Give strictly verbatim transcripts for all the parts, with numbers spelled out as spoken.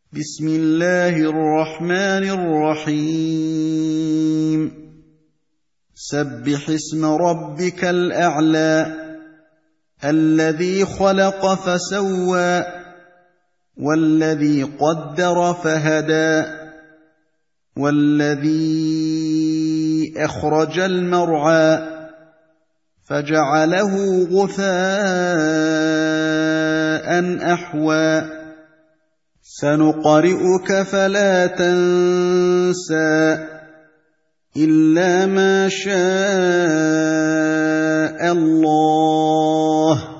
بسم الله الرحمن الرحيم سبح اسم ربك الأعلى الذي خلق فسوى والذي قدر فهدى والذي أخرج المرعى فجعله غثاء أحوى سنقرئك فلا تنسى إلا ما شاء الله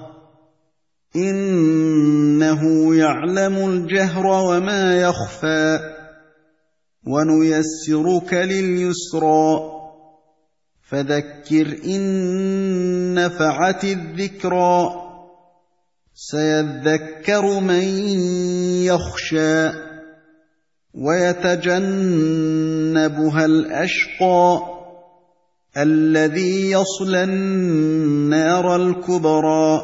إنه يعلم الجهر وما يخفى ونيسرك لليسرى فذكر إن نفعت الذكرى سيذكر من يخشى ويتجنبها الأشقى الذي يصلى النار الكبرى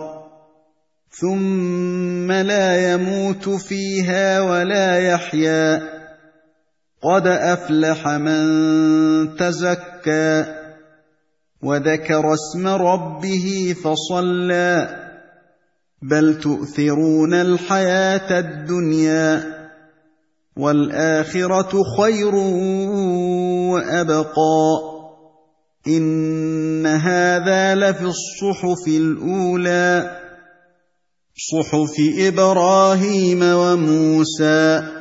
ثم لا يموت فيها ولا يحيا قد أفلح من تزكى وذكر اسم ربه فصلى بل تؤثرون الحياة الدنيا والآخرة خير وأبقى إن هذا لفي الصحف الأولى صحف إبراهيم وموسى